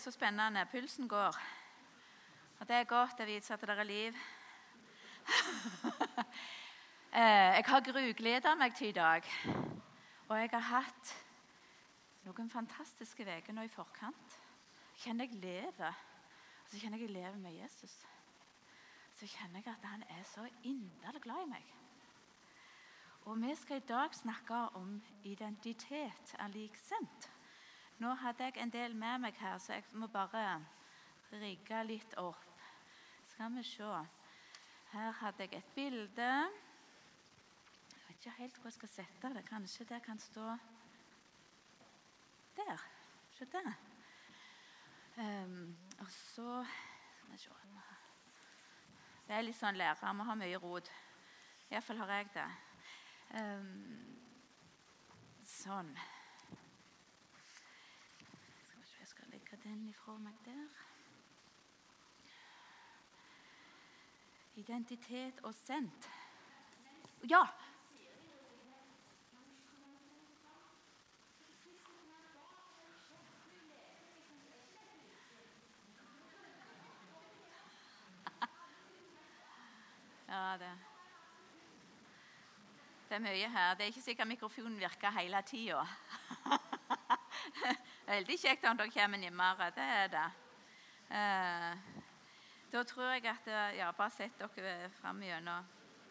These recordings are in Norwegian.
Så spennende. Pulsen går. Og det er godt å vite at det er liv. Jeg har grugledet meg til i dag. Og jeg har hatt noen fantastiske uker nå i forkant. Jeg kjenner jeg lever. Og så kjenner jeg lever med Jesus. Så kjenner jeg at han er så inderlig glad i meg. Og vi skal i dag snakke om identitet er lik sendt. Nå hadde jeg en del med meg her, så jeg må bare rigge litt opp. Skal vi se. Her hadde jeg et bilde. Jeg vet ikke helt hvor jeg skal sette det. Kanskje det kan stå der. Se det. Og så skal vi se. Det er litt sånn lærer. Vi har mye rot. I hvert fall har jeg det. Sånn. Jeg skal legge den ifra meg der. Identitet og sendt. Ja! Ja, det er mye her. Det er ikke sikkert mikrofonen virker hele tiden. Veldig kjekt om dere kommer nærmere, det er det. Da tror jeg at, ja, bare sett dere frem igjennom.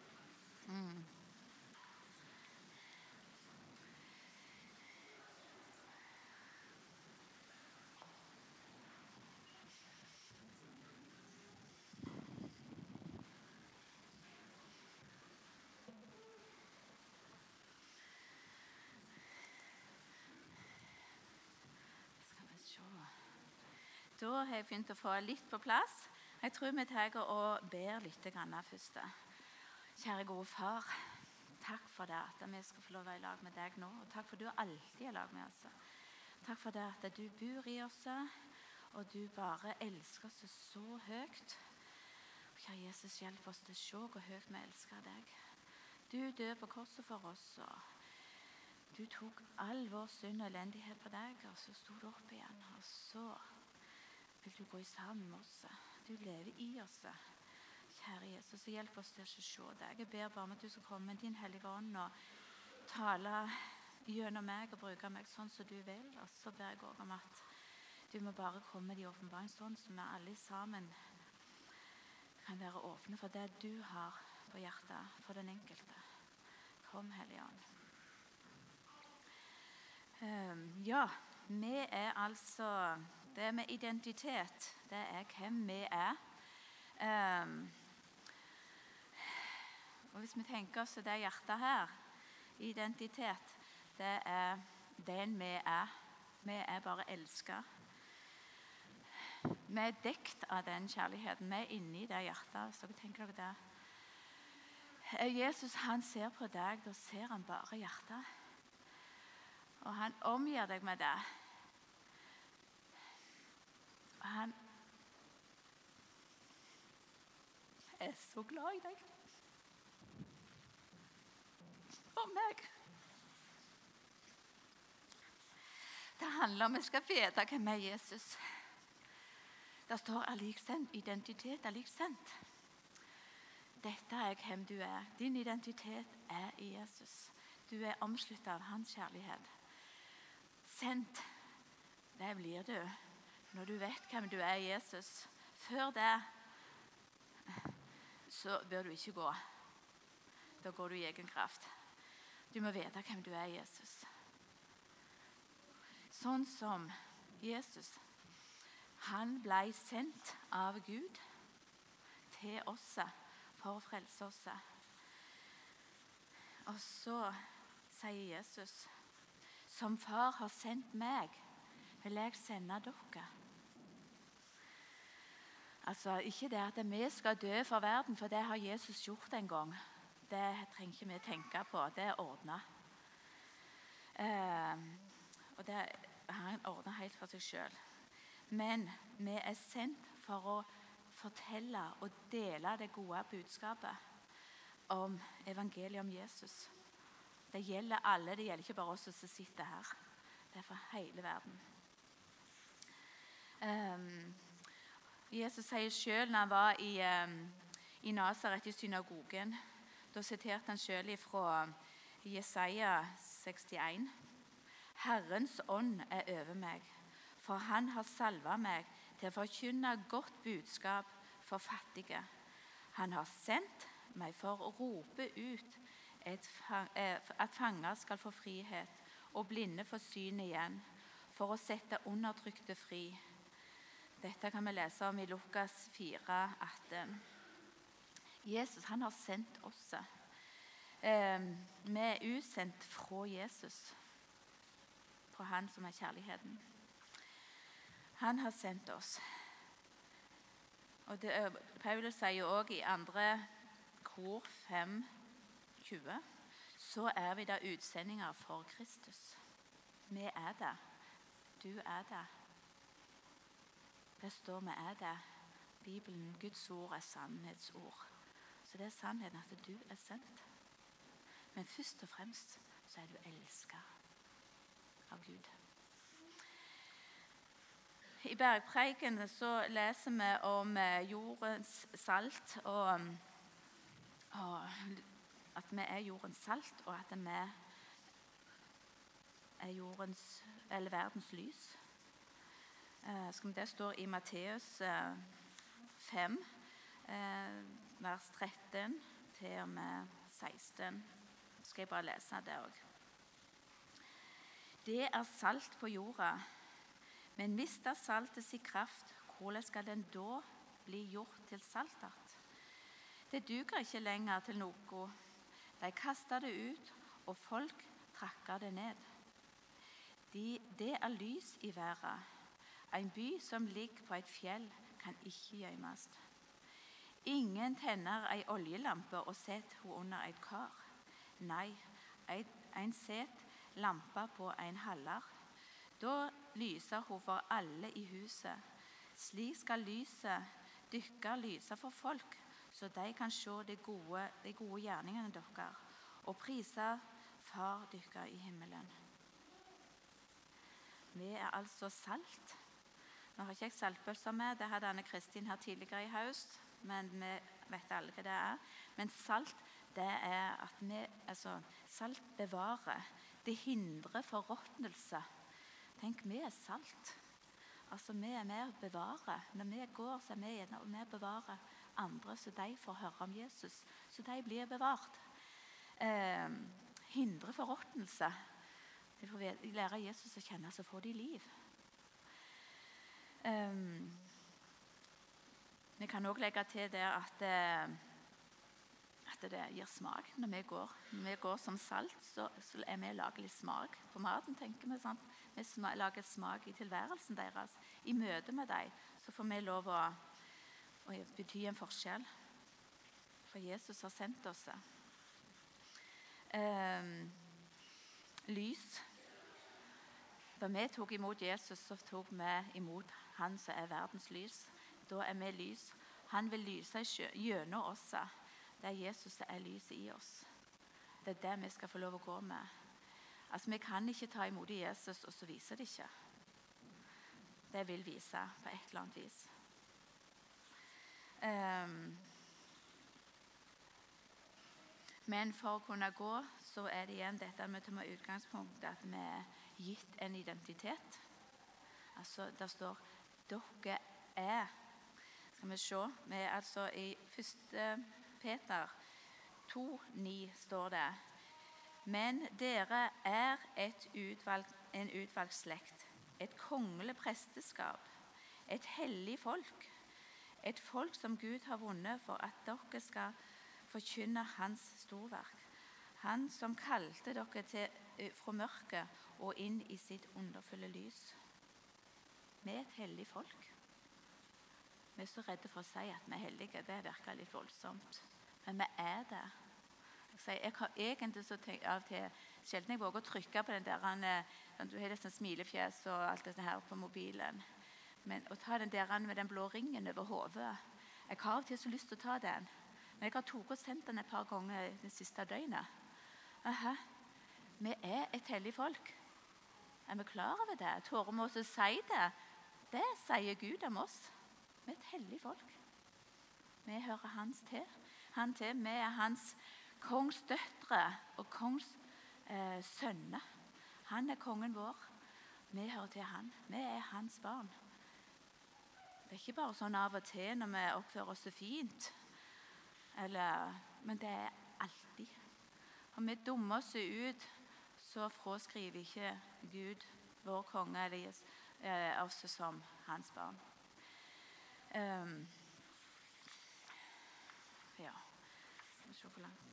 Da har jeg begynt å få litt på plass. Jeg tror vi tar og ber litt først. Kjære gode far, takk for det at vi skal få lov å være i lag med deg nå. Og takk for at du alltid er i lag med oss. Takk for det at du bor i oss, og du bare elsker oss så høyt. Kjære Jesus, hjelp oss til å se hvor høyt vi elsker deg. Du døde på korset for oss, og du tok all vår synd og elendighet på deg, og så stod du opp igjen, og så vil du gå i sammen med oss. Du lever i oss. Kjære Jesus, hjelp oss til å se deg. Jeg ber bare om at du skal komme med din hellige ånd og tale gjennom meg og bruke meg sånn som du vil. Og så ber jeg også om at du må bare komme med de åpenbaringsånd som vi alle sammen kan være åpne for det du har på hjertet for den enkelte. Kom, Hellige Ånd. Ja, vi er altså... Det med identitet, det er hvem vi er. Og hvis vi tenker oss det hjertet her, identitet, det er den vi er. Vi er bare elsket. Vi er dekt av den kjærligheten. Vi er inne i det hjertet, så tenker dere det. Jesus, han ser på deg, da ser han bare hjertet. Og han omgir deg med det. Han er så glad i deg. For meg. Det handler om at vi skal vite hvem er Jesus. Det står «Aliksendt». Identitet er lik sendt. Dette er hvem du er. Din identitet er i Jesus. Du er omsluttet av hans kjærlighet. Sendt, det blir du. Når du vet hvem du er i Jesus, før det, så bør du ikke gå. Da går du i egen kraft. Du må vite hvem du er i Jesus. Sånn som Jesus, han ble sendt av Gud til oss for å frelse oss. Og så sier Jesus, som far har sendt meg, vil jeg sende dere. Altså, ikke det at vi skal dø for verden, for det har Jesus gjort en gang. Det trenger ikke vi tenke på, det er ordnet. Og det har han ordnet helt for seg selv. Men vi er sendt for å fortelle og dele det gode budskapet om evangeliet om Jesus. Det gjelder alle, det gjelder ikke bare oss som sitter her. Det er for hele verden. Jesus sier selv når han var i Nazaret i synagogen, da siterte han selv fra Jesaja 61. Herrens ånd over meg, for han har salvet meg til å forkynne godt budskap for fattige. Han har sendt meg for å rope ut at fanger skal få frihet, og blinde få syn igjen, for å sette undertrykte fri. Dette kan vi lese om i Lukas 4, 18. Jesus, han har sendt oss. Vi er utsendt fra Jesus, fra han som er kjærligheten. Han har sendt oss. Og Paulus sier også i 2. Kor 5, 20, så er vi da utsendinger for Kristus. Vi er det. Du er det. Det står vi er det. Bibelen, Guds ord, er sannhetsord. Så det er sannheten at du er sendt. Men først og fremst så er du elsket av Gud. I Bergpreiken så leser vi om jordens salt, og at vi er jordens salt, og at vi er verdens lys. Det står i Matteus 5, vers 13 til og med 16. Skal jeg bare lese det også. Det er salt på jorda, men mister saltet sin kraft, hvordan skal den da bli gjort til saltart? Det duger ikke lenger til noe. De kaster det ut, og folk trakker det ned. Det er lys i verden. En by som ligger på et fjell, kan ikke gjemmes. Ingen tenner en oljelampe og setter henne under et kar. Nei, en setter lampa på en haller. Da lyser hun for alle i huset. Slik skal lyset dykke lyse for folk, så de kan se de gode gjerningene dere, og prise Far dere i himmelen. Vi er altså salt. Nå har ikke jeg saltpølser med, det hadde Anne Kristin her tidligere i høst, men vi vet alle hva det er. Men salt, det er at salt bevarer. Det hindrer forråtnelse. Tenk, vi er salt. Altså, vi er med å bevare. Når vi går, så er vi gjerne med å bevare andre, så de får høre om Jesus, så de blir bevart. Hindre forråtnelse. De får lære Jesus å kjenne, så får de liv. Vi kan også legge til det at det gir smak når vi går. Når vi går som salt, så er vi lager litt smak på maten, tenker vi. Sant? Vi lager smak i tilværelsen deres. I møte med dem så får vi lov å bety en forskjell. For Jesus har sendt oss. Lys. Da vi tok imot Jesus, så tok vi imot han som er verdens lys. Da er vi lys. Han vil lyse gjennom oss. Det er Jesus som er lyset i oss. Det er det vi skal få lov å gå med. Altså, vi kan ikke ta imot Jesus, og så viser det ikke. Det vil vise på et eller annet vis. Men for å kunne gå, så er det igjen dette med å ta utgangspunkt at vi er gitt en identitet. Altså, der står dere er. Skal vi se. Vi er altså i 1. Peter 2,9 står det. Men dere er en utvalgt slekt, et kongelig presteskap, et hellig folk, et folk som Gud har vunnet for at dere skal forkynne hans storverk. Han som kalte dere fra mørket og inn i sitt underfulle lys. Vi er et hellig folk. Vi er så redde for å si at vi er hellige. Det virker litt voldsomt. Men vi er det. Jeg har egentlig så tenkt av til sjelden jeg våger å trykke på den der, du har sånn smilefjes og alt dette her på mobilen. Men å ta den der med den blå ringen over hodet, jeg har av og til så lyst til å ta den. Men jeg har tatt og sendt den et par ganger det siste døgnet. Aha, vi er et hellig folk. Er vi klar over det? Tårer vi også si det? Det sier Gud om oss. Vi er et hellig folk. Vi hører han til. Vi er hans kongs døtre og kongs sønner. Han er kongen vår. Vi hører til han. Vi er hans barn. Det er ikke bare sånn av og til når vi oppfører oss så fint. Men det er alltid. Om vi dummer oss ut, så fraskriver ikke Gud, vår konge, eller oss som hans barn. Ja, skal vi se hvor langt.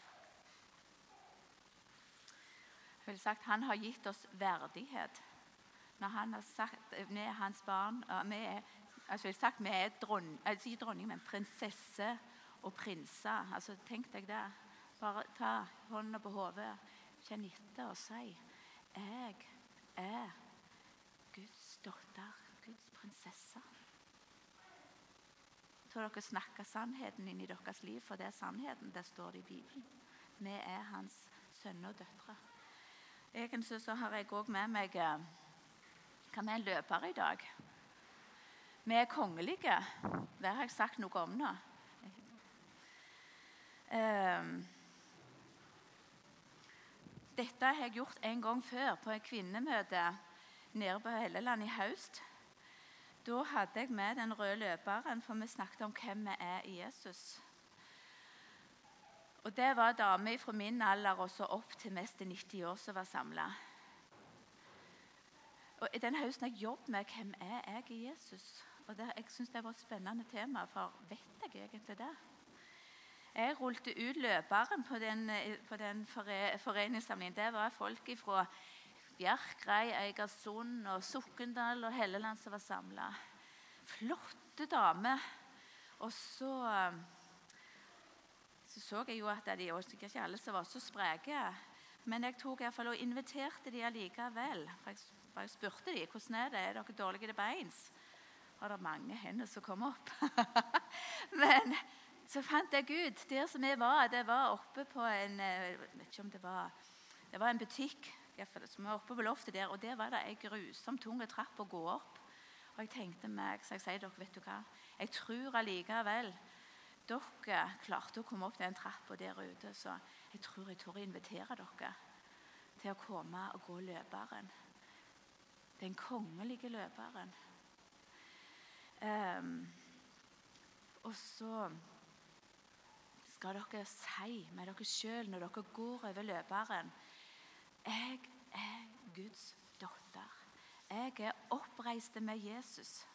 Jeg vil sagt, han har gitt oss verdighet. Når han har sagt, vi er hans barn, vi er dronning, men prinsesse og prinser. Altså, tenk deg det. Bare ta hånden på hodet, kjenn etter og si, jeg er Guds datter, Guds prinsesse. Jeg tror dere snakker sannheten inn i deres liv, for det er sannheten, det står det i Bibelen. Vi er hans sønner og døtre. Egentlig så har jeg også med meg, hva med en løper i dag? Vi er kongelige, det har jeg sagt noe om nå. Dette har jeg gjort en gang før på et kvinnemøte nede på Helleland i høst. Da hadde jeg med den røde løperen, for vi snakket om hvem vi er i Jesus. Og det var damer fra min alder og så opp til mest 90 år som var samlet. Og i den høsten har jeg jobbet med hvem er jeg i Jesus. Og jeg synes det var et spennende tema, for vet jeg egentlig det? Jeg rullte ut løperen på den foreningssamlingen. Det var folk fra Bjerkreim, Eigersund og Sokndal og Helleland som var samlet. Flotte damer. Og så jeg jo at de også ikke alle som var så spreke. Men jeg tok i hvert fall og inviterte de allikevel. For jeg spurte de, hvordan er det? Er dere dårlige til beins? Og det mange hender som kom opp. Men så fant jeg ut, der som jeg var, det var oppe på en, jeg vet ikke om det var en butikk, som var oppe på loftet der, og der var det en grusom tunge trapp å gå opp. Og jeg tenkte meg, så jeg sier dere, vet du hva, jeg tror allikevel, dere klarte å komme opp den trappen der ute, så jeg tror jeg tør invitere dere til å komme og gå løperen. Den kongelige løperen. Og så skal dere si med dere selv når dere går over løperen, jeg er Guds datter. Jeg er oppreist med Jesus.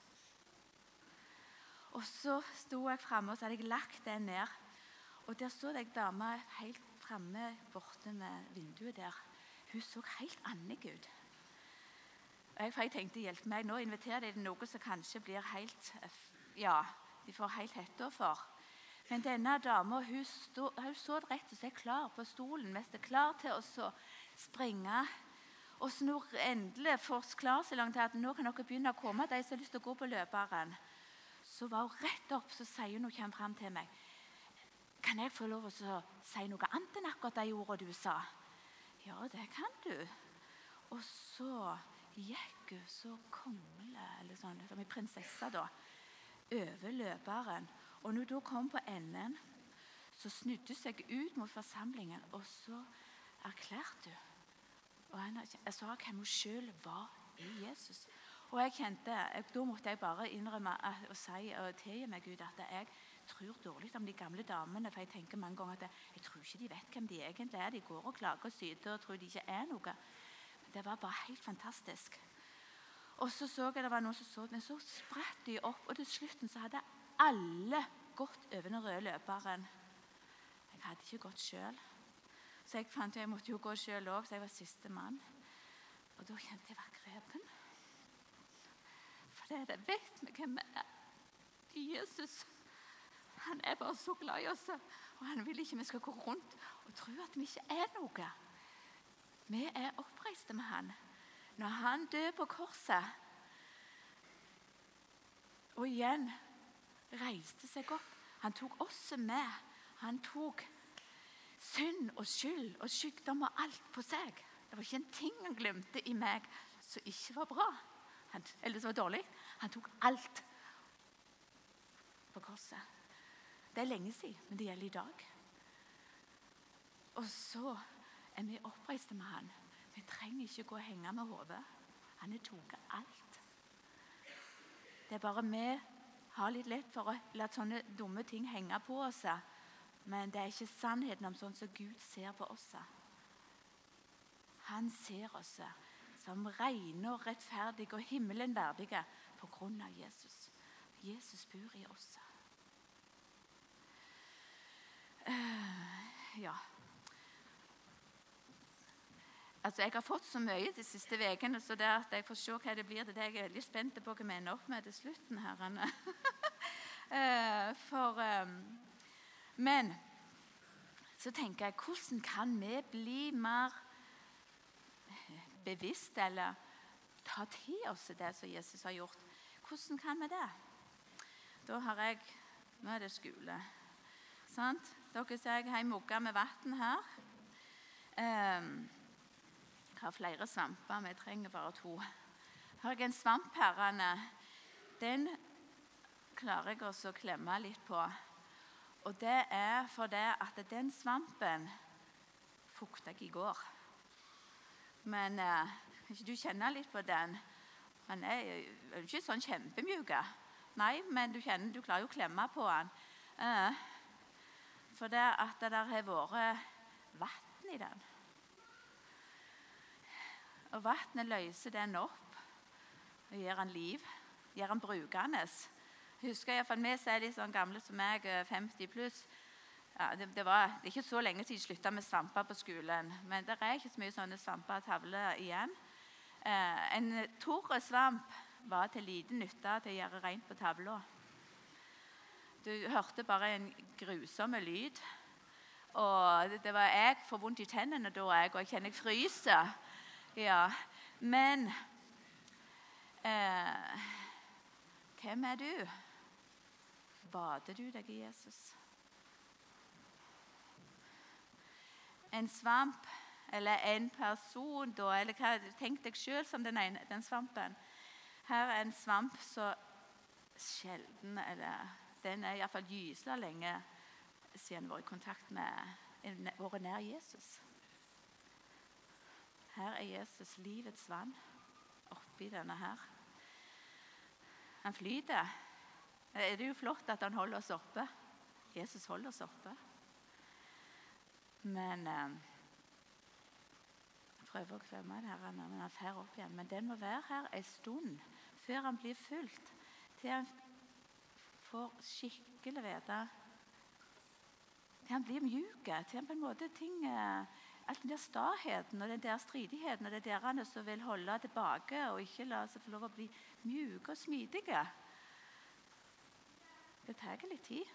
Og så stod jeg fremme, og så hadde jeg lagt den ned. Og der så jeg dama helt fremme borte med vinduet der. Hun så helt annerledes ut. For jeg tenkte, hjelp meg, nå inviterer de noe som kanskje blir helt, ja, de får helt hette for. Men denne dama, hun så rett og slett klar på stolen, mest klar til å springe. Og så når endelig får klar så langt til at nå kan dere begynne å komme, de som har lyst til å gå på løperen. Så var hun rett opp, så sier hun, kommer frem til meg, kan jeg få lov å si noe annet enn akkurat de ordene du sa? Ja, det kan du. Og så gikk hun så kongle, eller sånn, som en prinsesse da, over løperen. Og når hun kom på enden, så snudde hun seg ut mot forsamlingen, og så erklærte hun. Og jeg sa hvem hun selv var i Jesus. Og jeg kjente, da måtte jeg bare innrømme og si og tilgi meg Gud at jeg tror dårlig om de gamle damene, for jeg tenker mange ganger at jeg tror ikke de vet hvem de egentlig er. De går og klager og syter og tror de ikke er noe. Men det var bare helt fantastisk. Og så jeg det var noen som så den, så spratt de opp, og til slutten så hadde alle gått over den røde løperen. Jeg hadde ikke gått selv. Så jeg fant jeg måtte jo gå selv også, så jeg var siste mann. Og da kjente jeg var grepen. For det vet vi hvem vi er. Jesus, han er bare så glad i oss, og han vil ikke vi skal gå rundt og tro at vi ikke er noe. Vi er oppreiste med han. Når han døde på korset, og igjen reiste seg opp, han tok oss med. Han tok synd og skyld og sykdom og alt på seg. Det var ikke en ting han glemte i meg som ikke var bra, eller som var dårlig. Han tok alt på korset. Det er lenge siden, men det gjelder i dag. Og så er vi oppreiste med han. Vi trenger ikke gå og henge med hodet. Han har tatt alt. Det er bare vi har litt lett for å la sånne dumme ting henge på oss. Men det er ikke sannheten om sånn som Gud ser på oss. Han ser oss som rene og rettferdige og himmelen verdige på grunn av Jesus. Jesus bor i oss. Ja. Altså, jeg har fått så mye de siste ukene, så det at jeg får se hva det blir, det er jeg veldig spent på hva vi ender opp med til slutten, herrene. Men så tenker jeg, hvordan kan vi bli mer bevisst eller ta til oss det som Jesus har gjort? Hvordan kan vi det? Da har jeg, nå er det skole, sant? Dere ser jeg har en mugge med vatten her. Jeg har flere svamper, men jeg trenger bare 2. Har jeg en svamp her, den klarer jeg også å klemme litt på. Og det er fordi at den svampen fuktet jeg i går. Men kan ikke du kjenne litt på den? Den er jo ikke sånn kjempemjuk. Nei, men du klarer jo å klemme på den. For det at det der har vært vann i den. Og vannet løser den opp og gir den liv, gir den brukende. Jeg husker i hvert fall vi er litt sånn gamle som meg, 50 pluss. Ja, det er ikke så lenge siden jeg sluttet med svamper på skolen, men det er ikke så mye sånne svamper og tavler igjen. En torre svamp var til liten nytte til å gjøre rent på tavla. Du hørte bare en grusom lyd, og det var jeg får vondt i tennene da, og jeg kjenner jeg fryser. Ja, men hvem er du? Bader du deg i Jesus? En svamp, eller en person, da, eller hva, tenk deg selv som den svampen. Her er en svamp så sjelden, eller den er i hvert fall gysla lenge siden jeg var i kontakt med våre nær Jesus. Her er Jesus livets vann oppi denne her. Han flyter. Det er jo flott at han holder oss oppe. Jesus holder oss oppe. Men jeg prøver å klemme det her, men han fer opp igjen. Men den må være her en stund før han blir fullt, til han får skikkelig vite, til han blir mjuk, til han på en måte ting... Alt den der staheten og den der stridigheten og det der som vil holde tilbake og ikke la seg få lov å bli mjuke og smidige. Det tar litt tid.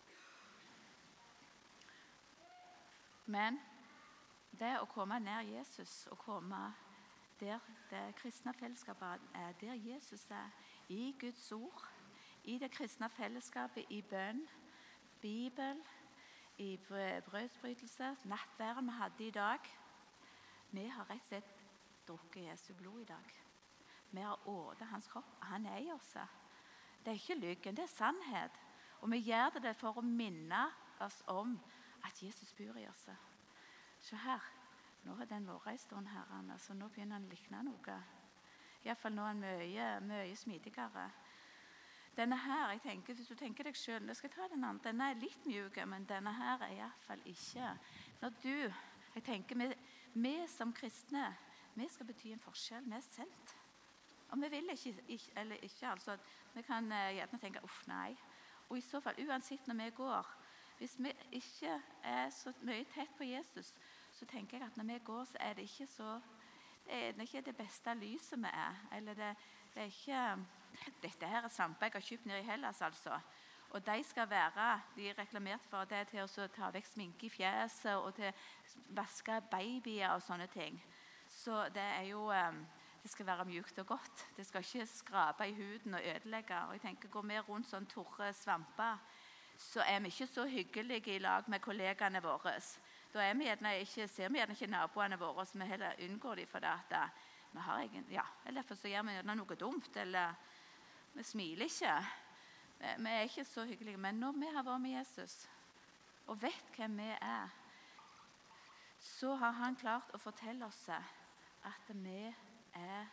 Men det å komme nær Jesus og komme der det kristne fellesskapet er, der Jesus er, i Guds ord, i det kristne fellesskapet, i bønn, Bibel, i brødsbrytelse, nattværen vi hadde i dag. Vi har rett og slett drukket Jesu blod i dag. Vi har året hans kropp. Han er i oss. Det er ikke lyggen, det er sannhet. Og vi gjør det for å minne oss om at Jesus bor i oss. Se her, nå har den vært en stund her, så nå begynner han å likne noe. I hvert fall nå er han mye smidigere. Denne her, jeg tenker, hvis du tenker deg selv, jeg skal ta den andre, denne er litt mjuk, men denne her er i hvert fall ikke. Når jeg tenker, vi som kristne, vi skal bety en forskjell, vi er sendt. Og vi vil ikke, eller ikke, altså, vi kan gjerne tenke, nei. Og i så fall, uansett når vi går, hvis vi ikke er så mye tett på Jesus, så tenker jeg at når vi går, så er det ikke så, det er ikke det beste lyset vi er, eller det er ikke... Dette her er svamper jeg har kjøpt ned i Hellas, altså. Og de skal være, de er reklamert for det til å ta vekk sminke i fjeset og til å vaske babyer og sånne ting. Så det er jo, det skal være mjukt og godt. Det skal ikke skrape i huden og ødelegge. Og jeg tenker, går vi rundt sånn torre svamper, så er vi ikke så hyggelige i lag med kollegene våre. Da er vi gjerne ikke, ser vi gjerne ikke naboene våre, så vi heller unngår de for det at vi har eller derfor så gjør vi gjerne noe dumt, eller Vi smiler ikke. Vi er ikke så hyggelige. Men når vi har vært med Jesus og vet hvem vi er, så har han klart å fortelle oss at vi er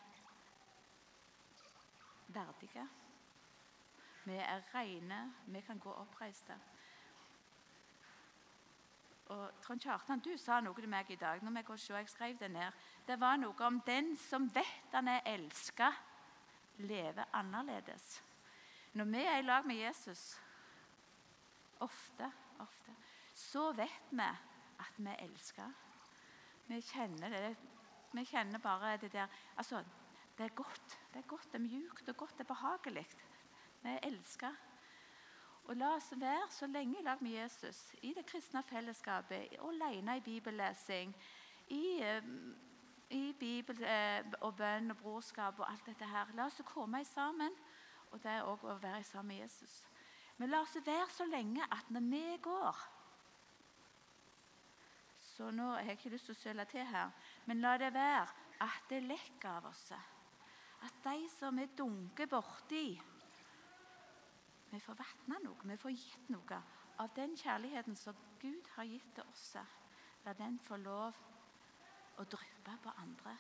verdige. Vi er rene, vi kan gå oppreiste. Og Trond Kjartan, du sa noe til meg i dag, når jeg skrev det ned. Det var noe om den som vet han er elsket, lever annerledes. Når vi er i lag med Jesus, ofte, så vet vi at vi er elsket. Vi kjenner det. Vi kjenner bare det der. Altså, det er godt, det er mjukt og godt, det er behagelig. Vi er elsket. Og la oss være så lenge i lag med Jesus, i det kristne fellesskapet, alene i bibellesing, i bibel og bønn og brorskap og alt dette her. La oss komme sammen, og det er også å være sammen med Jesus. Men la oss være så lenge at når vi går, så nå har jeg ikke lyst til å søle til her, men la det være at det lekker av oss. At de som er dunker borti, vi får vattne noe, vi får gitt noe av den kjærligheten som Gud har gitt til oss. La den få lov å dryppe på andre.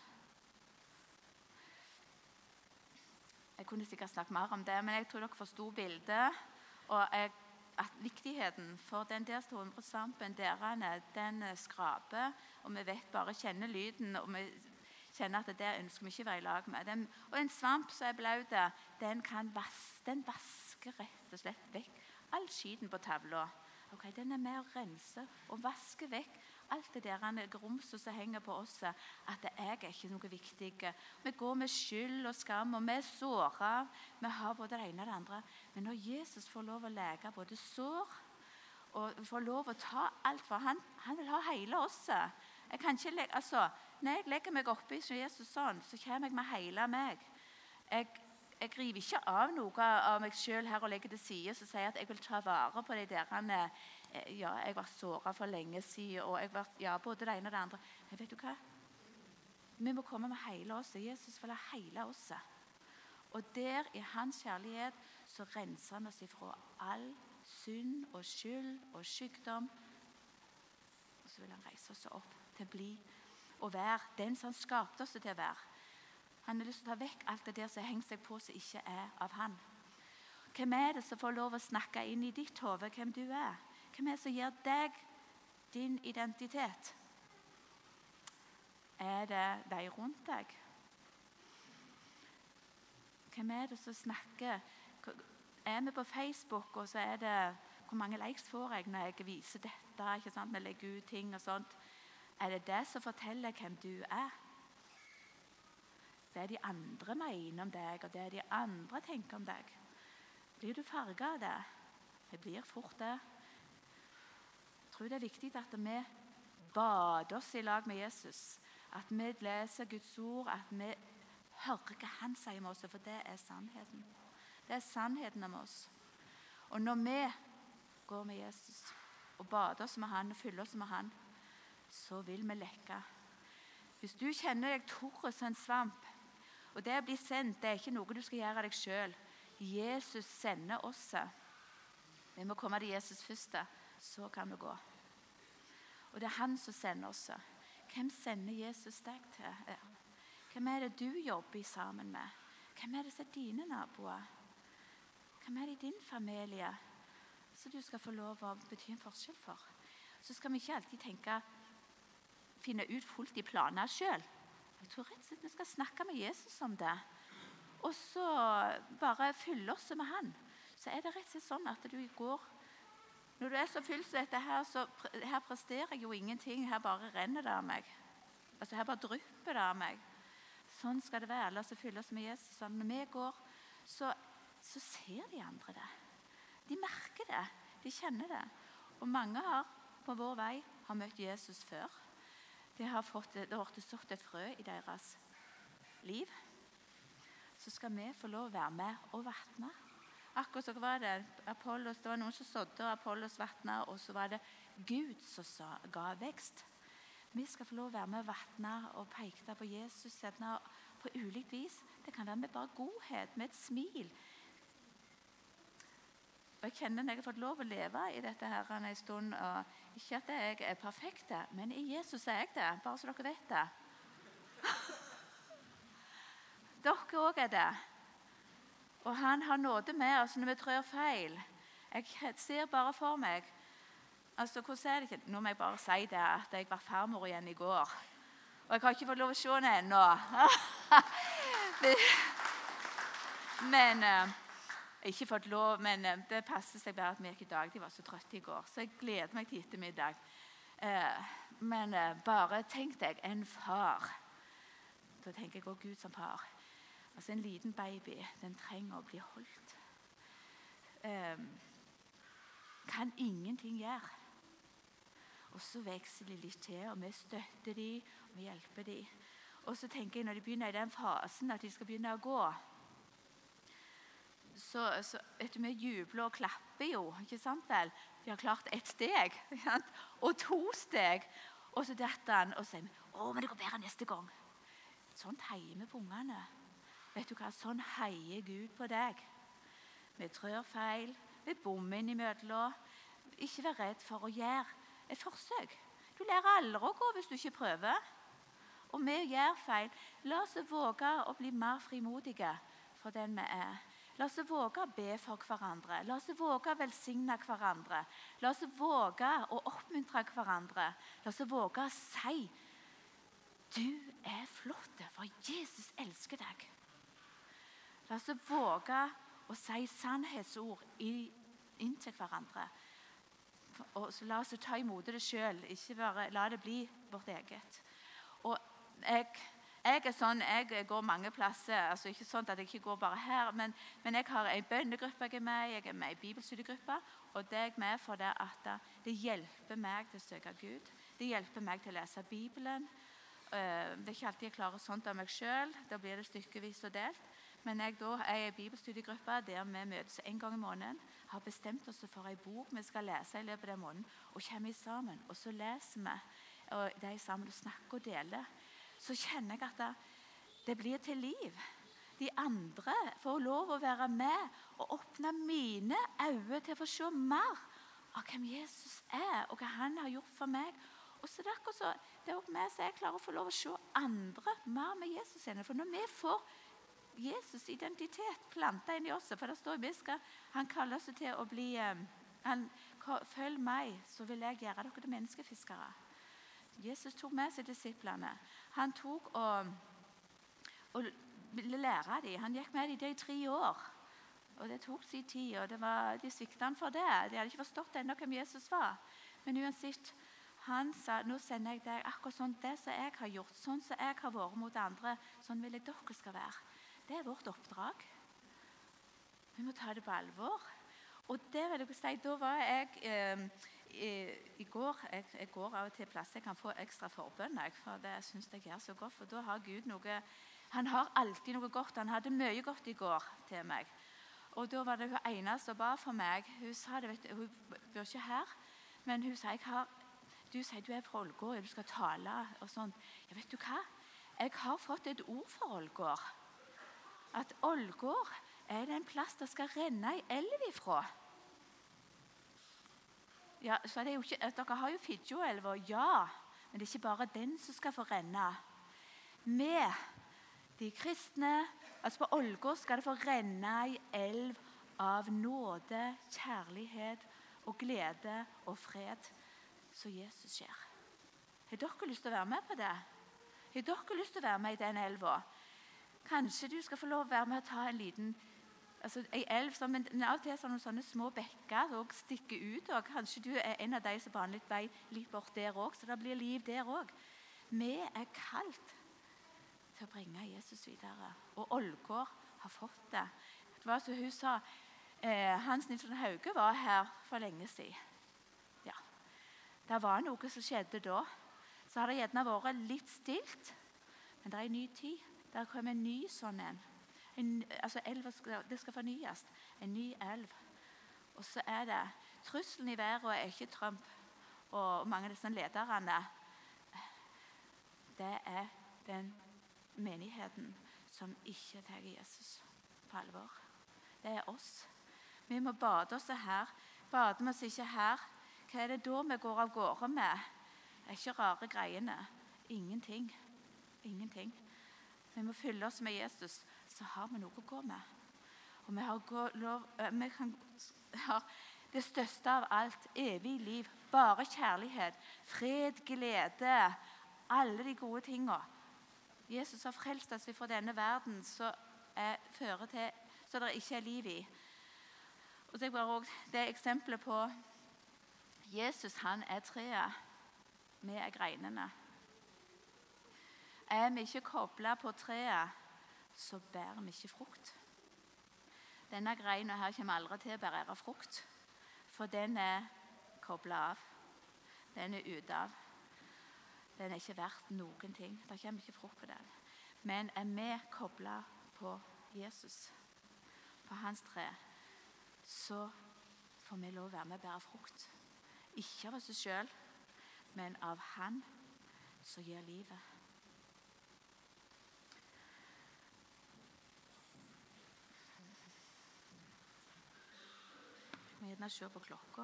Jeg kunne sikkert snakke mer om det, men jeg tror dere forstod bildet. Og at viktigheten for den der store svampen, den skraper, og vi vet bare kjenner lyden, og vi kjenner at det ønsker vi ikke være i lag med. Og en svamp som er blaut, den vasker rett og slett vekk all skiten på tavla. Okay, den er med å rense og vaske vekk alt det der grumset som henger på oss, at jeg er ikke noe viktig. Vi går med skyld og skam, og vi er såret. Vi har både det ene og det andre. Men når Jesus får lov å lege både sår, og får lov å ta alt, for han vil ha hele oss. Jeg kan ikke når jeg legger meg oppi som Jesus sånn, så kommer jeg med hele meg. Jeg river ikke av noe av meg selv her og legger til side, så sier jeg at jeg vil ta vare på de der. Ja, jeg var såret for lenge siden, og jeg var både det ene og det andre. Men vet du hva? Vi må komme med hele oss. Jesus vil ha hele oss. Og der i hans kjærlighet så renser han oss ifra all synd og skyld og sykdom. Og så vil han reise oss opp til å bli og være den som han skapte oss til å være. Han har lyst til å ta vekk alt det der som henger seg på som ikke er av han. Hvem er det som får lov å snakke inn i ditt hode hvem du er? Hvem er det som gir deg din identitet? Er det de rundt deg? Hvem er det som snakker? Er vi på Facebook, og så er det hvor mange likes får jeg når jeg viser dette, ikke sant? Når jeg legger ut ting og sånt. Er det det som forteller hvem du er? Det de andre mener om deg, og det de andre tenker om deg. Blir du farget av det? Det blir fort det. Jeg tror det er viktig at vi bader oss i lag med Jesus. At vi leser Guds ord, at vi hører hva han sier med oss, for det er sannheten. Det er sannheten om oss. Og når vi går med Jesus og bader oss med han og fyller oss med han, så vil vi lekke. Hvis du kjenner deg tørr som en svamp, og det å bli sendt, det er ikke noe du skal gjøre av deg selv. Jesus sender oss. Vi må komme til Jesus først, så kan vi gå. Og det er han som sender oss. Hvem sender Jesus deg til? Hvem er det du jobber sammen med? Hvem er det som er dine naboer? Hvem er det i din familie som du skal få lov å bety en forskjell for? Så skal vi ikke alltid finne ut fullt i planer selv. Jeg tror rett og slett vi skal snakke med Jesus om det. Og så bare fylle oss med han. Så er det rett og slett sånn at du går. Når du er så fylt av dette her, så her presterer jeg jo ingenting. Her bare renner det av meg. Altså her bare drypper det av meg. Sånn skal det være. La oss fylle oss med Jesus. Så når vi går, så ser de andre det. De merker det. De kjenner det. Og mange har på vår vei har møtt Jesus før. Det har sått et frø i deres liv. Så skal vi få lov å være med og vattne. Akkurat så var det Apollos, det var noen som sådde, og Apollos vattnet, og så var det Gud som ga vekst. Vi skal få lov å være med og vattne og peke på Jesus på ulikt vis. Det kan være med bare godhet, med et smil. Og jeg kjenner når jeg har fått lov å leve i dette her en stund, og ikke at jeg er perfekt, men i Jesus er jeg det, bare så dere vet det. Dere også er det. Og han har nåde med oss når vi trør feil. Jeg ser bare for meg, altså hvordan er det ikke? Nå må jeg bare si det, at jeg var farmor igjen i går. Og jeg har ikke fått lov å se henne ennå. Men ikke fått lov, men det passer seg bare at vi ikke i dag. De var så trøtte i går, så jeg gleder meg til ettermiddag. Men bare tenk deg en far. Da tenker jeg også Gud som far. Altså en liten baby, den trenger å bli holdt. Kan ingenting gjøre. Og så vekser de litt til, og vi støtter de, og vi hjelper de. Og så tenker jeg når de begynner i den fasen at de skal begynne å gå, så vet du, vi jubler og klapper jo, ikke sant vel? De har klart 1 steg, og 2 steg, og så detter han, og sier, men det går bedre neste gang. Sånn heier vi på ungene. Vet du hva, sånn heier Gud på deg. Vi trør feil, vi bommer inn i mødler. Ikke vær redd for å gjøre et forsøk. Du lærer aldri å gå hvis du ikke prøver. Og vi gjør feil. La oss våge å bli mer frimodige for den vi er. La oss våge å be for hverandre. La oss våge å velsigne hverandre. La oss våge å oppmuntre hverandre. La oss våge å si, du er flott, for Jesus elsker deg. La oss våge å si sannhetsord inn til hverandre. Og så la oss ta imot det selv, ikke bare la det bli vårt eget. Og jeg er sånn, jeg går mange plasser, altså ikke sånn at jeg ikke går bare her, men jeg har en bønnegruppe jeg er med i bibelstudiegruppe, og det er jeg med for det at det hjelper meg til å søke Gud. Det hjelper meg til å lese Bibelen. Det er ikke alltid jeg klarer sånt av meg selv, da blir det stykkevis og delt. Men jeg er i bibelstudiegruppe der vi møtes 1 gang i måneden, har bestemt oss for en bok vi skal lese i løpet av den måneden, og kommer sammen, og så leser vi, og de er sammen og snakker og deler. Så kjenner jeg at det blir til liv. De andre får lov å være med og åpne mine øyne til å få se mer av hvem Jesus er, og hva han har gjort for meg. Og så det er akkurat så, det er også med så jeg klarer å få lov å se andre mer med Jesus igjen. For når vi får Jesus' identitet plantet inn i oss, for det står i han kaller oss til å bli, følg meg, så vil jeg gjøre dere til menneskefiskere. Jesus tok med seg disiplene. Han tok og ville lære dem. Han gikk med dem i 3 år. Og det tok sin tid, og de sviktet han for det. De hadde ikke forstått ennå hvem Jesus var. Men uansett, han sa, nå sender jeg deg akkurat sånn det som jeg har gjort, sånn som jeg har vært mot andre, sånn vil jeg dere skal være. Det er vårt oppdrag. Vi må ta det på alvor. Og det vil jeg si, da var jeg i går, jeg går av og til plasser jeg kan få ekstra forbønn, for det synes jeg gjør så godt, for da har Gud noe, han har alltid noe godt, han hadde mye godt i går til meg. Og da var det hun ene som ba for meg, hun sa det, hun bor ikke her, men hun sa, du sier du er fra Ålgård, du skal tale og sånt. Ja, vet du hva? Jeg har fått et ord for Ålgård. At Ålgård er det en plass der skal renne i elv ifra. Ja, så det er jo ikke, dere har jo Figgjoelva, ja, men det er ikke bare den som skal få renne. Med de kristne, altså på Ålgård skal det få renne i elv av nåde, kjærlighet og glede og fred, så Jesus skjer. Har dere lyst til å være med på det? Har dere lyst til å være med i den elva? Kanskje du skal få lov å være med å ta en liten, altså en elv, men av og til er det sånne små bekker som stikker ut, og kanskje du er en av de som baner litt vei litt bort der også, så det blir liv der også. Vi er kalt til å bringe Jesus videre, og Ålgård har fått det. Det var som hun sa, Hans Nilsson Hauge var her for lenge siden. Ja, det var noe som skjedde da. Så har det gjerne vært litt stilt, men det er en ny tid. Der kommer en ny sånn en. Altså elva det skal fornyes. En ny elv. Og så er det trusselen i verden er ikke Trump og mange av disse lederne. Det er den menigheten som ikke tar Jesus på alvor. Det er oss. Vi må bade oss her. Bader vi oss ikke her, hva er det da vi går av gårde med? Det er ikke rare greiene. Ingenting. Ingenting. Vi må fylle oss med Jesus, så har vi noe å gå med. Og vi har det største av alt, evig liv, bare kjærlighet, fred, glede, alle de gode tingene. Jesus har frelst oss fra denne verden, så fører til så det ikke er liv i. Og det var også det eksempelet på Jesus, han er treet, vi er greinene. Er vi ikke koblet på treet, så bærer vi ikke frukt. Denne greina her kommer aldri til å bære frukt, for den er koblet av. Den er ute av. Den er ikke verdt noen ting. Det kommer ikke frukt på den. Men er vi koblet på Jesus, på hans tre, så får vi lov å være med og bære frukt. Ikke av oss selv, men av han som gir livet. Jeg må gjerne se på klokka.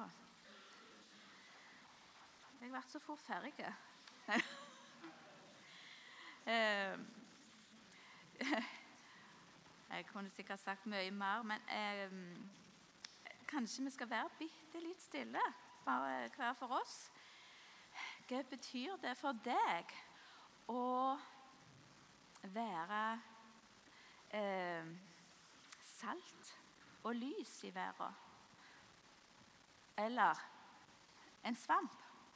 Jeg har vært så fort ferdig. Jeg kunne sikkert sagt mye mer, men kanskje vi skal være bitte litt stille, bare hver for oss. Hva betyr det for deg å være salt og lys i verden? Eller en svamp?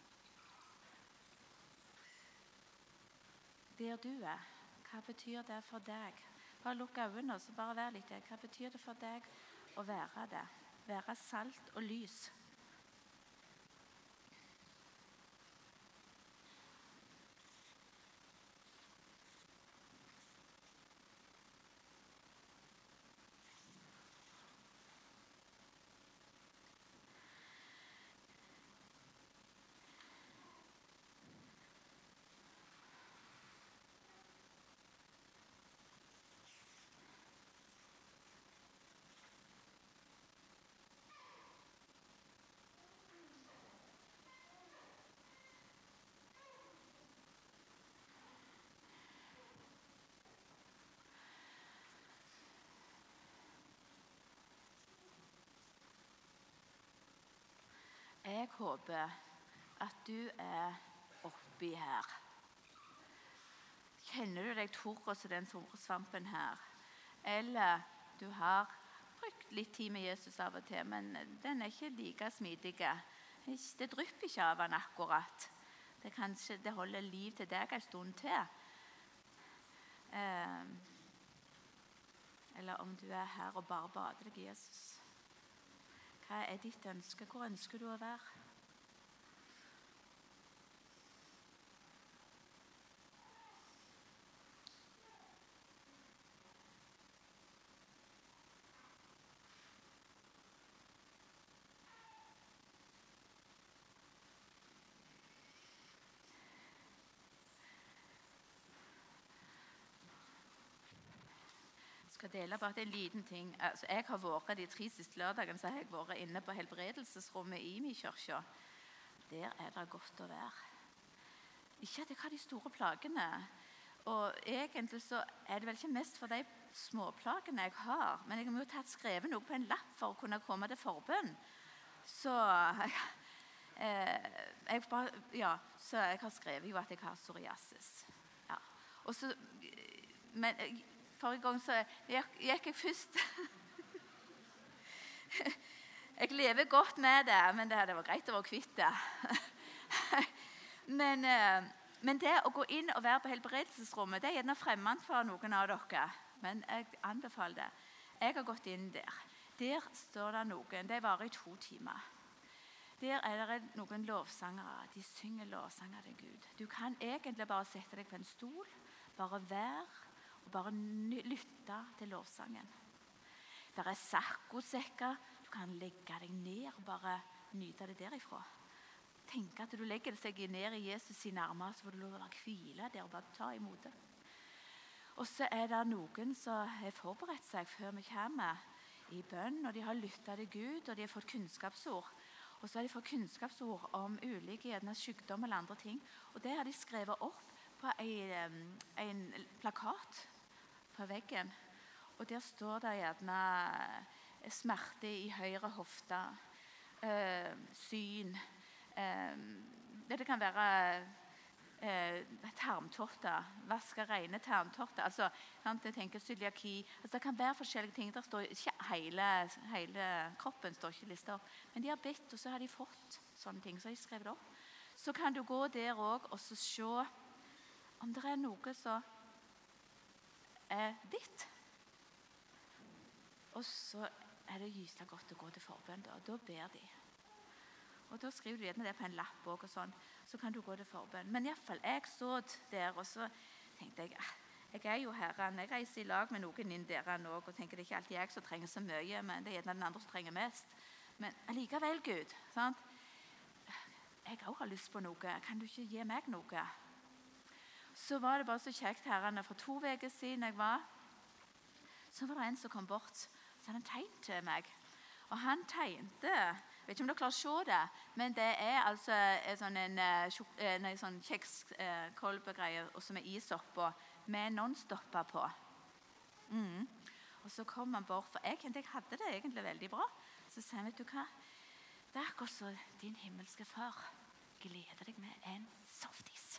Der du er, hva betyr det for deg? Bare lukk øynene og så bare vær litt der. Hva betyr det for deg å være det? Være salt og lys. Jeg håper at du er oppi her. Kjenner du deg torr som den svampen her? Eller du har brukt litt tid med Jesus av og til, men den er ikke like smidig. Det drypper ikke av den akkurat. Det holder liv til deg en stund til. Eller om du er her og bare bader deg i Jesus. Hva er ditt ønske? Hvor ønsker du å være? Jeg skal dele bare en liten ting. Altså, jeg har vært de 3 siste lørdagene, så har jeg vært inne på helbredelsesrommet i min kirke. Der er det godt å være. Ikke at jeg har de store plagene. Og egentlig så er det vel ikke mest for de småplagene jeg har. Men jeg må jo tatt skrevet noe på en lapp for å kunne komme til forbønn. Så så jeg har skrevet jo at jeg har psoriasis. Ja. Og så, men forrige gang så gikk jeg først. Jeg lever godt med det, men det var greit å være kvitt det. Men det å gå inn og være på helbredelsesrommet, det er gjerne fremmed for noen av dere. Men jeg anbefaler det. Jeg har gått inn der. Der står det noen, det varer i 2 timer. Der er det noen lovsangere. De synger lovsanger til Gud. Du kan egentlig bare sette deg på en stol, bare være, og bare lytte til lovsangen. Det er saccosekker. Du kan legge deg ned og bare nyte det derifra. Tenk at du legger deg ned i Jesus sine armer, så får du lov å hvile der og bare ta imot det. Og så er det noen som har forberedt seg før vi kommer. i bønn, og de har lyttet til Gud, og de har fått kunnskapsord. Og så har de fått kunnskapsord om ulike sykdom eller andre ting. Og det har de skrevet opp på en plakat på veggen. Og der står det gjerne smerte i høyre hofte, syn. Det kan være tarmtorter, vaske rene tarmtorter. Altså, jeg tenker cøliaki. Altså, det kan være forskjellige ting. Der står ikke hele kroppen står ikke listet opp. Men de har bedt, og så har de fått sånne ting. Så har de skrevet det opp. Så kan du gå der også, og så se om det er noe som er ditt. Og så er det gyselig godt å gå til forbønn. Da ber de. Og da skriver du gjerne det på en lapp også, og sånn. Så kan du gå til forbønn. Men i hvert fall, jeg så der, og så tenkte jeg er jo Herren. Jeg reiser i lag med noen inn der også, og tenker det er ikke alltid jeg som trenger så mye, men det er gjerne den andre som trenger mest. Men allikevel, Gud, sant? Jeg også har lyst på noe. Kan du ikke gi meg noe? Så var det bare så kjekt, Herren. For 2 uker siden jeg var, så var det en som kom bort, så hadde han tegnet til meg. Og han tegnte, jeg vet ikke om dere klarer å se det, men det er altså en sånn kjekskolbegreie som er isoppå, med non-stopper på. Og så kom han bort, for jeg kjente jeg hadde det egentlig veldig bra. Så sa han, vet du hva? Det er akkurat så din himmelske far gleder deg med en softis.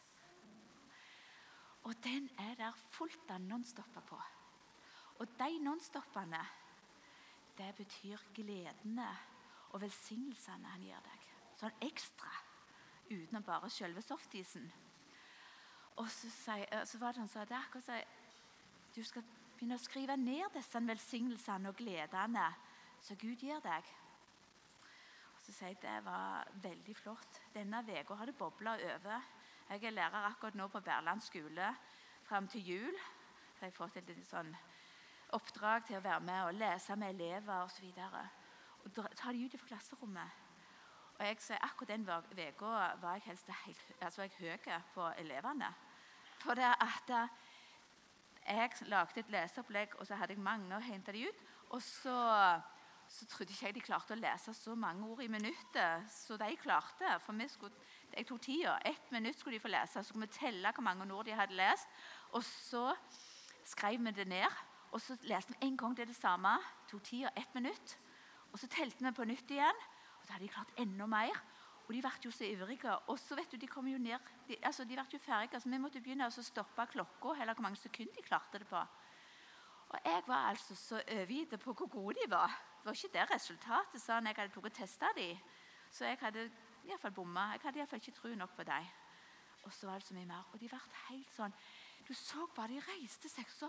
Og den er der fullt av non-stopper på. Og de non-stopperne, det betyr gledene og velsignelsene han gir deg. Sånn ekstra, uten bare selve softisen. Og så var det han sa, det er akkurat så du skal begynne å skrive ned disse velsignelsene og gledene som Gud gir deg. Og så sier jeg, det var veldig flott. Denne veka har det boblet over. Jeg er lærer akkurat nå på Berland skole frem til jul. Så jeg har fått et sånn oppdrag til å være med og lese med elever og så videre. Og ta de ut fra klasserommet. Og jeg sier akkurat den veka var jeg helst jeg høy på elevene. For det at jeg lagde et leseopplegg, og så hadde jeg mange og hentet de ut. Og så trodde ikke jeg de klarte å lese så mange ord i minuttet, så de klarte. For jeg tok tida. 1 minutt skulle de få lese, så skulle vi telle hvor mange ord de hadde lest. Og så skrev vi det ned, og så leste vi en gang det samme. Tok tida 1 minutt. Og så telte vi på nytt igjen, og så hadde de klart enda mer. Og de ble jo så ivrige. Og så vet du, de kom jo ned, de ble jo ferdige, så vi måtte begynne å stoppe klokka, eller hvor mange sekunder de klarte det på. Og jeg var altså så overgitt på hvor gode de var. Det var ikke det resultatet, sånn jeg hadde tok og testet de. Så jeg hadde i hvert fall bommet. Jeg hadde i hvert fall ikke tro nok på dem. Og så var det så mye mer. Og de ble helt sånn, du så bare de reiste seg så.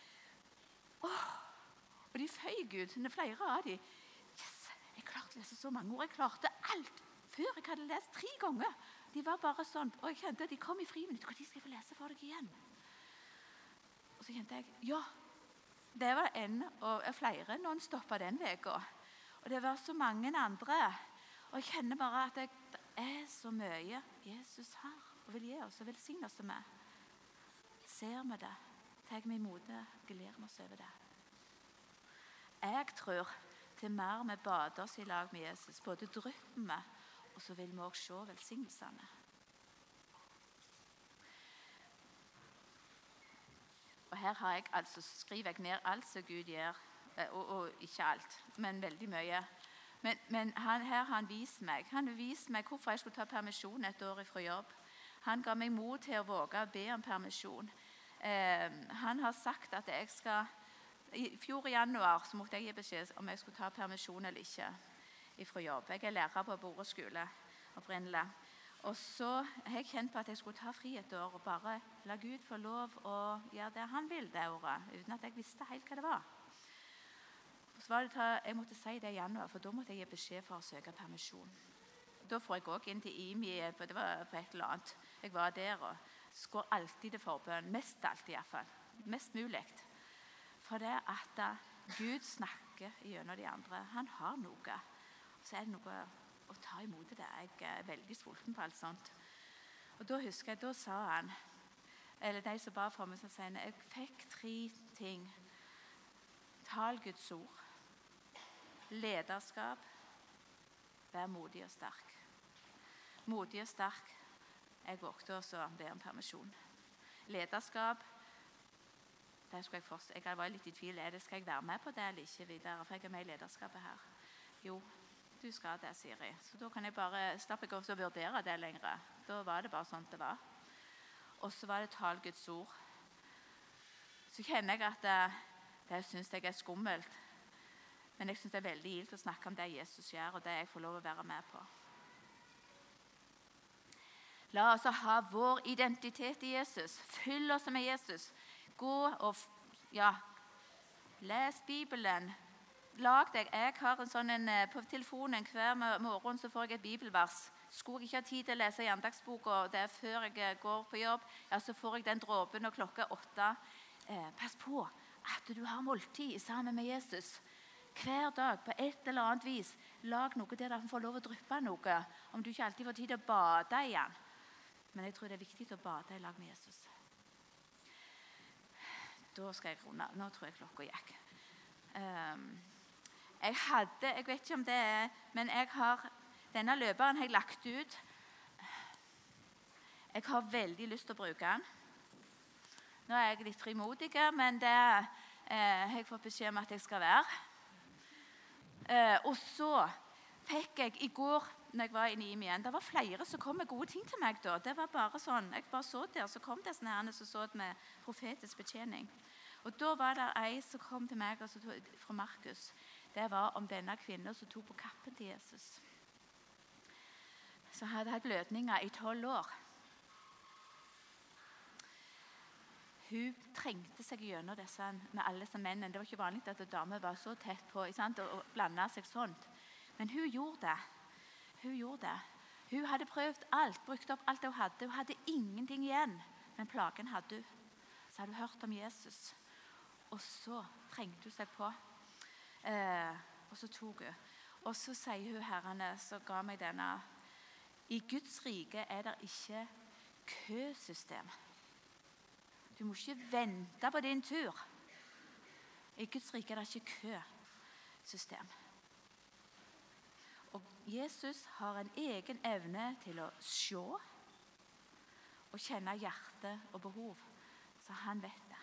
Og de føy Gud, det er flere av de. Yes, jeg klarte å lese så mange ord. Jeg klarte alt før jeg hadde lest 3 ganger. De var bare sånn, og jeg kjente at de kom i friminutt. Hvor de skal jeg få lese for deg igjen? Og så kjente jeg, ja, det var en og flere noen stoppet den veka. Og det var så mange andre. Og jeg kjenner bare at det er så mye Jesus har og vil gi oss og velsigne oss med. Ser vi det, tar vi imot det, gleder vi oss over det. Jeg tror til mer vi bader oss i lag med Jesus, både drypper vi, og så vil vi også se velsignelsene. Og her har jeg skriver jeg ned alt som Gud gjør, og ikke alt, men veldig mye. Men her har han vist meg. Han viste meg hvorfor jeg skulle ta permisjon 1 år fra jobb. Han ga meg mot til å våge å be om permisjon. Han har sagt at jeg skal, i fjor i januar så måtte jeg gi beskjed om jeg skulle ta permisjon eller ikke fra jobb. Jeg er lærer på Borre skole opprinnelig. Og så har jeg kjent på at jeg skulle ta fri 1 år og bare la Gud få lov å gjøre det han vil det året, uten at jeg visste helt hva det var. Og så var det jeg måtte si det i januar, for da måtte jeg gi beskjed for å søke permisjon. Da får jeg også inn til IMI, for det var på et eller annet. Jeg var der og går alltid til forbønn, mest alltid i hvert fall, mest mulig. For det at Gud snakker gjennom de andre, han har noe, så er det noe å ta imot det. Jeg er veldig sulten på alt sånt. Og da husker jeg, da sa han, eller de som ba for meg, så sier han, jeg fikk 3 ting. Tal Guds ord, lederskap. Vær modig og sterk. Modig og sterk. Jeg vågte også å be om permisjon. Lederskap. Jeg var litt i tvil. Skal jeg være med på det eller ikke videre? For jeg er med i lederskapet her. Jo, du skal det, Siri. Så da kan jeg bare slappe ikke å vurdere det lenger. Da var det bare sånn det var. Og så var det tal Guds ord. Så kjenner jeg at det synes jeg er skummelt. Men jeg synes det er veldig gildt å snakke om det Jesus gjør, og det jeg får lov å være med på. La oss ha vår identitet i Jesus. Fyll oss med Jesus. Gå og les Bibelen. Lag deg. Jeg har en sånn på telefonen hver morgen så får jeg et bibelvers. Skulle jeg ikke ha tid til å lese i andagsboka det er før jeg går på jobb, så får jeg den dråpen når klokka 8. Pass på at du har måltid sammen med Jesus. Hver dag på et eller annet vis. Lag noe der du får lov å dryppe noe. Om du ikke alltid får tid til å bade igjen. Men jeg tror det er viktig å bade i lag med Jesus. Da skal jeg runde. Nå tror jeg klokka gikk. Jeg vet ikke om det men denne løperen har jeg lagt ut. Jeg har veldig lyst til å bruke den. Nå er jeg litt frimodig, men det har jeg fått beskjed om at jeg skal være. Og så fikk jeg i går, når jeg var inne i igjen, det var flere som kom med gode ting til meg da. Det var bare sånn, jeg bare så der, så kom det sånne herne som så med profetisk betjening. Og da var det en som kom til meg fra Markus. Det var om denne kvinnen som tok på kappen til Jesus. Så hadde hatt blødninger i 12 år. Hun trengte seg gjennom disse med alle disse mennene. Det var ikke vanlig at damer var så tett på og blandet seg sånt. Men hun gjorde det. Hun hadde prøvd alt, brukt opp alt hun hadde. Hun hadde ingenting igjen, men plagen hadde hun. Så hadde hun hørt om Jesus. Og så trengte hun seg på. Og så tok hun. Og så sier hun herrene, så ga meg denne. I Guds rike er det ikke køsystem. Du må ikke vente på din tur. I Guds rike er det ikke køsystem. Og Jesus har en egen evne til å se og kjenne hjerte og behov. Så han vet det.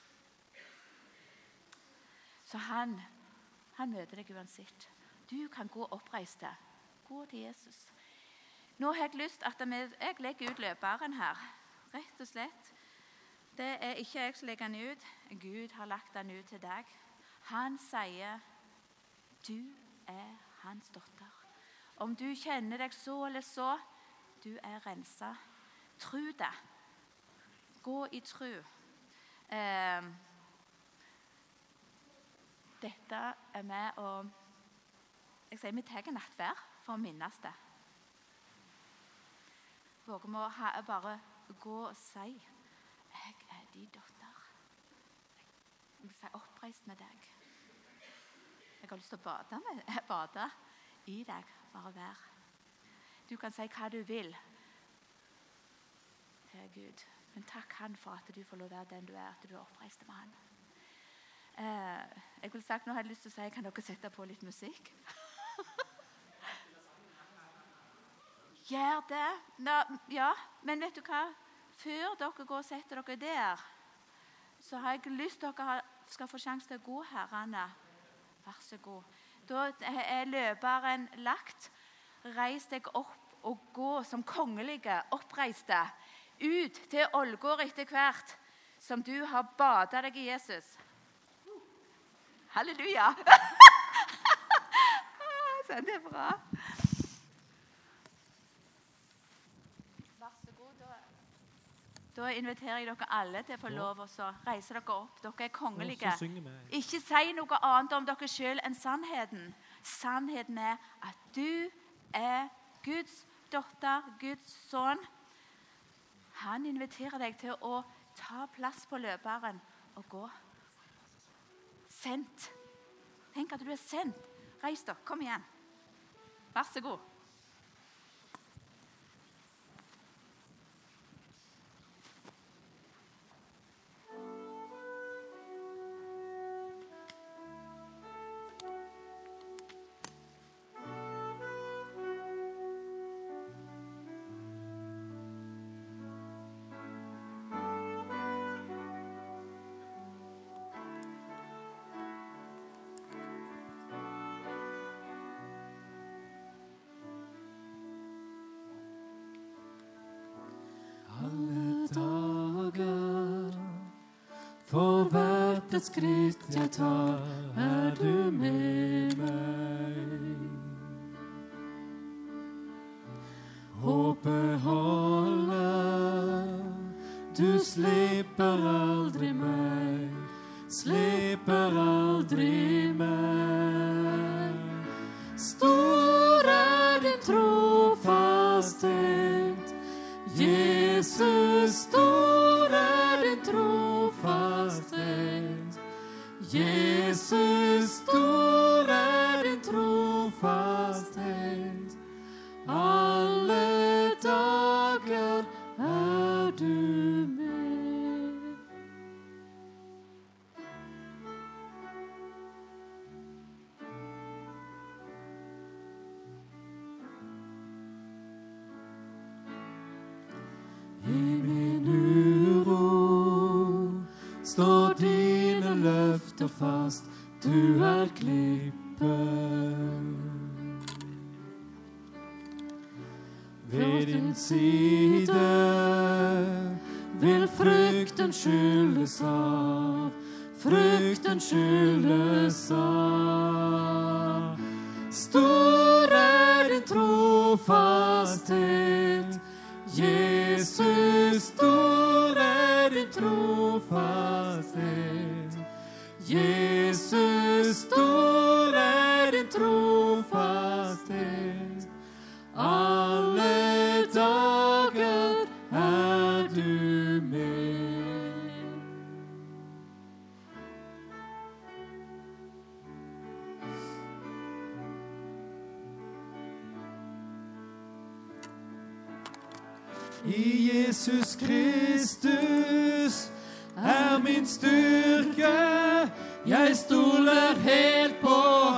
Så han møter deg uansett. Du kan gå oppreist. Gå til Jesus. Nå har jeg lyst at jeg legger ut løperen her. Rett og slett. Det er ikke jeg som legger den ut. Gud har lagt den ut til deg. Han sier, du er hans datter. Om du kjenner deg så eller så, du er renset. Tro det. Gå i tro. Dette er med å jeg sier vi tar nattvær for å minnes det. Våger må bare gå og si jeg er din datter. Jeg vil si oppreist med deg. Jeg har lyst til å bade i deg, bare vær. Du kan si hva du vil til Gud. Men takk han for at du får lov å være den du er, at du er oppreist med han. Jeg vil sagt, nå har jeg lyst til å si, kan dere sette på litt musikk? Gjør det. Ja, men vet du hva? Før dere går og setter dere der, så har jeg lyst til at dere skal få sjanse til å gå her, Anna. Vær så god. Da er løperen lagt. Reis deg opp og gå som kongelige, oppreiste, ut til Ålgård etter hvert, som du har badet deg i Jesus. Halleluja! Så det er bra. Vær så god. Da inviterer jeg dere alle til å få lov å reise dere opp. Dere er kongelige. Ikke si noe annet om dere selv enn sannheten. Sannheten er at du er Guds datter, Guds sønn. Han inviterer deg til å ta plass på løperen og gå. Sendt. Tenk at du er sendt. Reis deg, kom igjen. Vær så god. For hvert et skritt jeg tar, du med meg. Håpet holder, du slipper aldri meg, slipper aldri meg. Stor din trofasthet, Jesus, stor din trofasthet. Jesus, stor din trofasthet. Alle dager du med. I min uro står dine løfter fast, du klippen. Ved din side vil frykten skyldes av, frykten skyldes av. Stor din trofasthet, Jesus, stor din trofasthet. Jesus, stor din trofasthet. Alle dager du med. I Jesus Kristus min styrke, jeg stoler helt på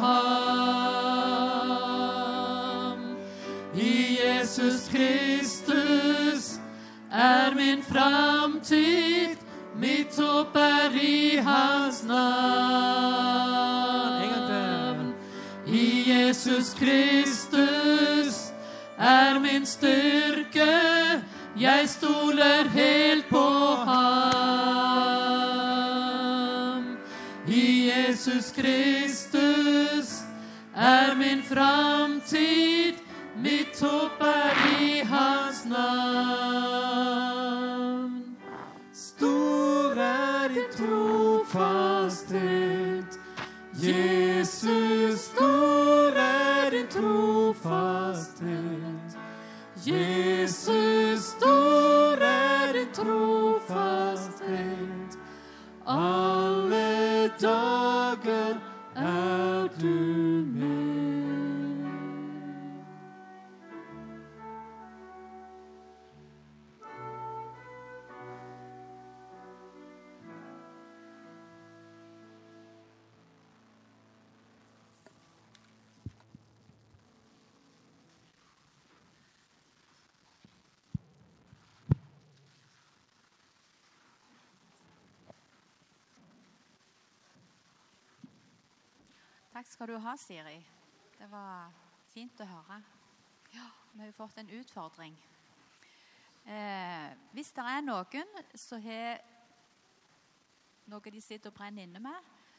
ham. I Jesus Kristus min framtid, mitt håp i hans navn. I Jesus Kristus min styrke, jeg stoler helt på ham. I Jesus Kristus min framtid, mitt håp i hans navn. Stor din trofasthet, Jesus, stor din trofasthet. Jesus, stor din trofasthet. Alle dager du med. Takk skal du ha, Siri. Det var fint å høre. Ja, vi har jo fått en utfordring. Hvis det noen som har noe de sitter og brenner inne med,